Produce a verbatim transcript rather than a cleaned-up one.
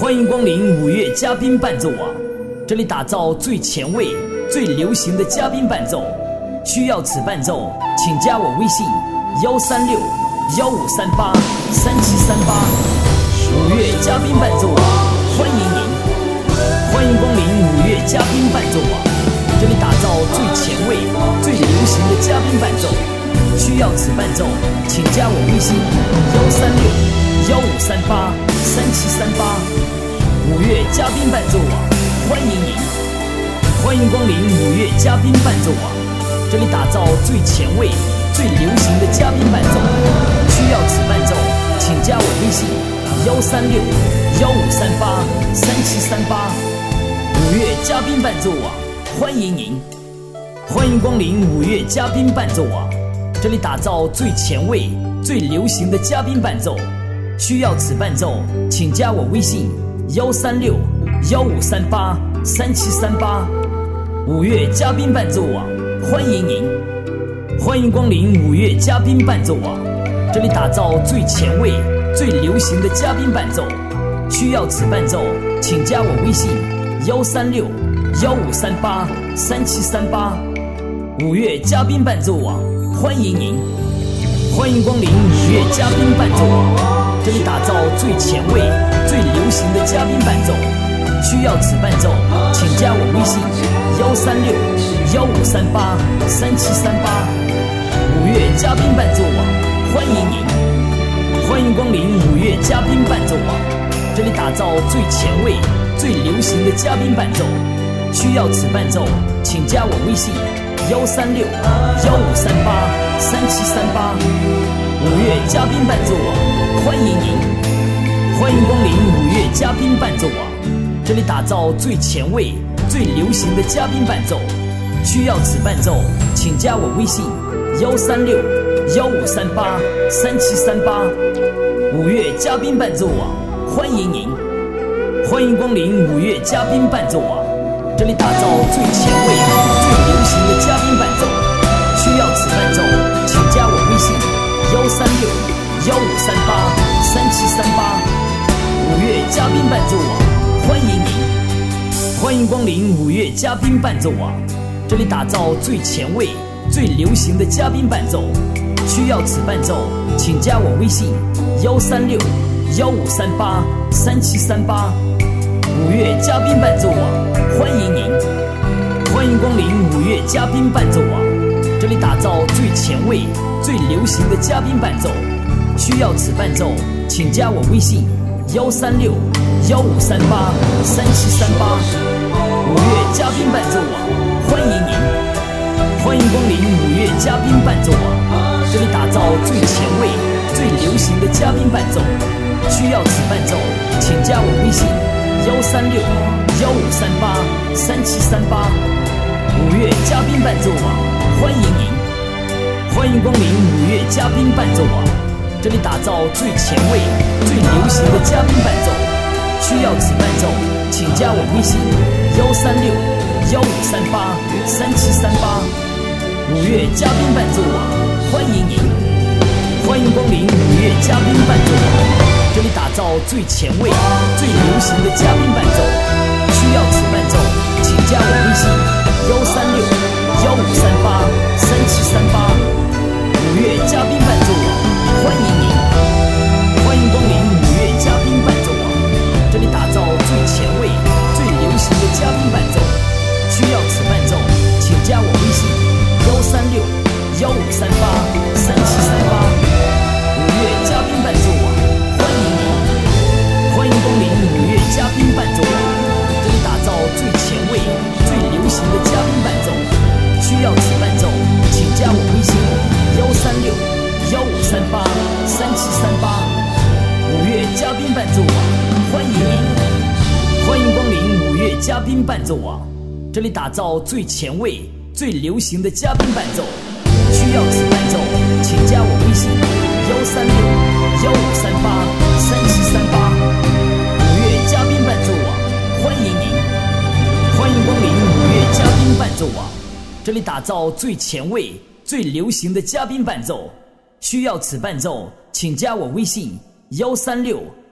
欢迎光临五月嘉宾伴奏网，这里打造最前卫、最流行的嘉宾伴奏。需要此伴奏，请加我微信幺三六幺五三八三七三八。五月嘉宾伴奏网，欢迎您！欢迎光临五月嘉宾伴奏网，这里打造最前卫、最流行的嘉宾伴奏。需要此伴奏，请加我微信幺三六幺五三八三七三八。五月嘉宾伴奏网，欢迎您！欢迎光临五月嘉宾伴奏网，这里打造最前卫、最流行的嘉宾伴奏。需要此伴奏，请加我微信幺三六幺五三八三七三八。五月嘉宾伴奏网，欢迎您！欢迎光临五月嘉宾伴奏网，这里打造最前卫、最流行的嘉宾伴奏。需要此伴奏，请加我微信幺三六幺五三八三七三八。五月嘉宾伴奏网，欢迎您！欢迎光临五月嘉宾伴奏网，这里打造最前卫、最流行的嘉宾伴奏。需要此伴奏，请加我微信幺三六幺五三八三七三八。五月嘉宾伴奏网，欢迎您！欢迎光临五月嘉宾伴奏网，这里打造最前卫、最流行的嘉宾伴奏。需要此伴奏，请加我微信幺三六幺五三八三七三八。五月嘉宾伴奏网，欢迎您！欢迎光临五月嘉宾伴奏网，这里打造最前卫、最流行的嘉宾伴奏。需要此伴奏，请加我微信幺三六幺五三八三七三八。五月嘉宾伴奏网，欢迎您！欢迎光临五月嘉宾伴奏网，这里打造最前卫、最流行的嘉宾伴奏。需要此伴奏，请加我微信幺三六幺五三八三七三八。五月嘉宾伴奏网，欢迎您！欢迎光临五月嘉宾伴奏网，这里打造最前卫、最流行的嘉宾伴奏。需要此伴奏，请加我微信幺三六幺五三八三七三八。五月嘉宾伴奏网，欢迎您！欢迎光临五月嘉宾伴奏网，这里打造最前卫、最流行的嘉宾伴奏。需要此伴奏，请加我微信幺三六幺五三八三七三八。五月嘉宾伴奏网，欢迎您！欢迎光临五月嘉宾伴奏网，这里打造最前卫、最流行的嘉宾伴奏。需要此伴奏，请加我微信幺三六幺五三八三七三八。五月嘉宾伴奏网，欢迎您！欢迎光临五月嘉宾伴奏网，这里打造最前卫、最流行的嘉宾伴奏。需要此伴奏，请加我微信幺三六幺五三八三七三八。五月嘉宾伴奏网，欢迎您！欢迎光临五月嘉宾伴奏网，这里打造最前卫、最流行的嘉宾伴奏。需要此伴奏，请加我微信幺三六幺五三八三七三八。五月嘉宾伴奏网，欢迎您！欢迎光临五月嘉宾伴奏网，这里打造最前卫、最流行的嘉宾伴奏。需要此伴奏，请加我微信幺三六幺五三八三七三八。五月嘉宾伴奏网，欢迎您！欢迎光临五月嘉宾伴奏网，这里打造最前卫、最流行的嘉宾伴奏。需要此伴奏，请加我微信幺三六幺五三八三七三八。五月嘉宾伴奏网，欢迎您！欢迎光临五月嘉宾伴奏网，这里打造最前卫、最流行的嘉宾伴奏。需要此伴奏，请加我微信幺三六幺五三八三七三八。五月嘉宾伴奏网，欢迎您！欢迎光临五月嘉宾伴奏网，这里打造最前卫、最流行的嘉宾伴奏。需要此伴奏，请加我微信幺三六幺五三八三七三八。五月嘉宾伴奏网，欢迎您！欢迎光临五月嘉宾伴奏网，这里打造最前卫、最流行的嘉宾伴奏。需要此伴奏，请加我微信幺三六